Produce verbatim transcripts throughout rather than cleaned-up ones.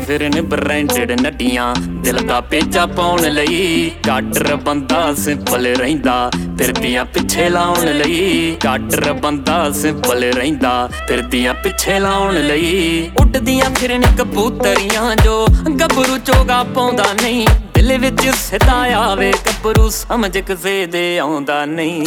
ਫਿਰਨ ਬ੍ਰਾਂਡਡ ਨੱਟੀਆਂ ਦਿਲ ਦਾ ਪੇਚਾ ਪਾਉਣ ਲਈ। ਗਾਡਰ ਬੰਦਾ ਸਿੰਪਲ ਰਹਿੰਦਾ ਫਿਰਦੀਆਂ ਪਿੱਛੇ ਲਾਉਣ ਲਈ। ਗਾਡਰ ਬੰਦਾ ਸਿੰਪਲ ਰਹਿੰਦਾ ਫਿਰਦੀਆਂ ਪਿੱਛੇ ਲਾਉਣ ਲਈ। ਉੱਡਦੀਆਂ ਫਿਰਨ ਕਬੂਤਰੀਆਂ ਜੋ ਗੱਭਰੂ ਚੋਗਾ ਪਾਉਂਦਾ ਨਹੀਂ। ਦਿਲ ਵਿੱਚ ਸਿੱਧਾ ਆਵੇ ਗੱਭਰੂ ਸਮਝ ਕਿਸੇ ਦੇ ਆਉਂਦਾ ਨਹੀਂ।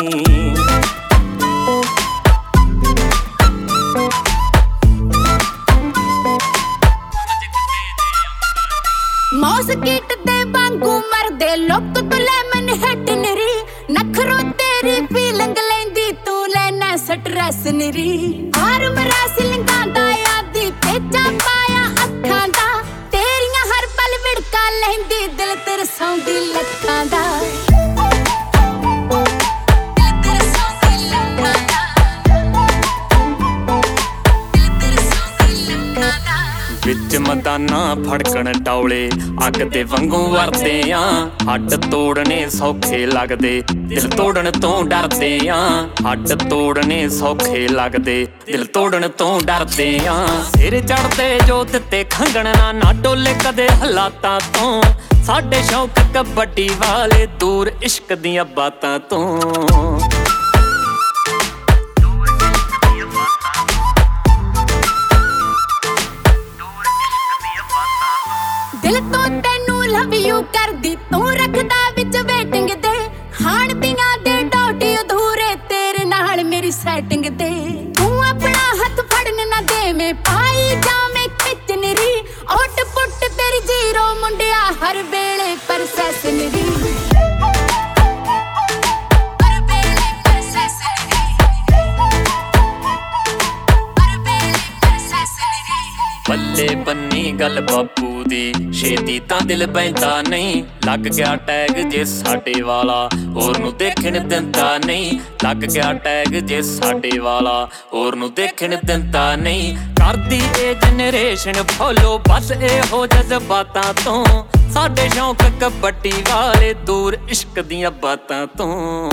ਮੌਸਕੀਟ ਦੇ ਵਾਂਗੂ ਮਰਦੇ ਲੋਕ ਤੂੰ ਲੈ ਮਨ ਹਟ ਨਰੀ। ਨਖਰੋ ਤੇਰੀ ਫੀਲਿੰਗ ਲੈਂਦੀ ਤੂੰ ਲੈਣਾ ਸਟ੍ਰੈਸ ਨਰੀ। ਹਾਰ ਮਰਾ ਸਿਲੰਗਾਂ ਦਾ ਆਦੀ ਪੇਚਾ ਪਾਇਆ ਅੱਖਾਂ ਦਾ। ਤੇਰੀਆਂ ਹਰ ਪਲ ਵਿੜਕਾ ਲੈਂਦੀ ਦਿਲ ਤਰਸਾਉਂਦੀ ਲੱਖਾਂ ਦਾ। ਵਿੱਚ ਮਦਾਨਾ ਫੜਕਣ ਡੌਲੇ ਅੱਗ ਦੇ ਵਾਂਗੂ ਵਰਦੇ ਆ। ਹੱਡ ਤੋੜਨੇ ਸੌਖੇ ਲੱਗਦੇ ਦਿਲ ਤੋੜਨ ਤੋਂ ਡਰਦੇ ਆ। ਹੱਡ ਤੋੜਨੇ ਸੌਖੇ ਲੱਗਦੇ ਦਿਲ ਤੋੜਨ ਤੋਂ ਡਰਦੇ ਆ। ਸਿਰ ਚੜਦੇ ਜੋ ਦਿੱਤੇ ਖੰਗਣਾ ਨਾ ਡੋਲੇ ਕਦੇ ਹਾਲਾਤਾਂ ਤੋਂ। ਸਾਡੇ ਸ਼ੌਕ ਕਬੱਡੀ ਵਾਲੇ ਦੂਰ ਇਸ਼ਕ ਦੀਆਂ ਬਾਤਾਂ ਤੋਂ। ਦਿਲ ਤੋਂ ਤੈਨੂੰ ਲਵ ਯੂ ਕਰਦੀ ਤੂੰ ਰੱਖਦਾ ਵਿੱਚ ਵੇਟਿੰਗ ਦੇ। ਖਾਣ ਦੀਆਂ ਦੇ ਡੋਟੀ ਅਧੂਰੇ ਤੇਰੇ ਨਾਲ ਮੇਰੀ ਸੈਟਿੰਗ ਦੇ। ਤੂੰ ਆਪਣਾ ਹੱਥ ਫੜਨ ਨਾ ਦੇਵੇਂ ਪਾਈ ਜਾਵੇਂ ਖਿੱਚ ਨਰੀ। ਓਟ ਪੁੱਟ ਤੇਰੀ ਜ਼ੀਰੋ ਮੁੰਡਿਆ ਹਰ ਵੇਲੇ ਪ੍ਰੋਸੈਸ ਨਰੀ। ਬੱਲੇ ਬੰਨੀ ਗੱਲ ਬਾਪੂ ਦੀ ਛੇਤੀ ਤਾਂ ਦਿਲ ਬਹਿੰਦਾ ਨਹੀਂ। ਲੱਗ ਗਿਆ ਟੈਗ ਜੇ ਸਾਡੇ ਵਾਲਾ ਹੋਰ ਨੂੰ ਦੇਖਣ ਦਿੰਦਾ ਨਹੀਂ। ਲੱਗ ਗਿਆ ਟੈਗ ਜੇ ਸਾਡੇ ਵਾਲਾ ਹੋਰ ਨੂੰ ਦੇਖਣ ਦਿੰਦਾ ਨਹੀਂ। ਕਰਦੀ ਇਹ ਜਨਰੇਸ਼ਨ ਫੋਲੋ ਬਸ ਇਹੋ ਜਜ਼ਬਾਤਾਂ ਤੋਂ। ਸਾਡੇ ਸ਼ੌਕ ਕਬੱਡੀ ਵਾਲੇ ਦੂਰ ਇਸ਼ਕ ਦੀਆਂ ਬਾਤਾਂ ਤੋਂ।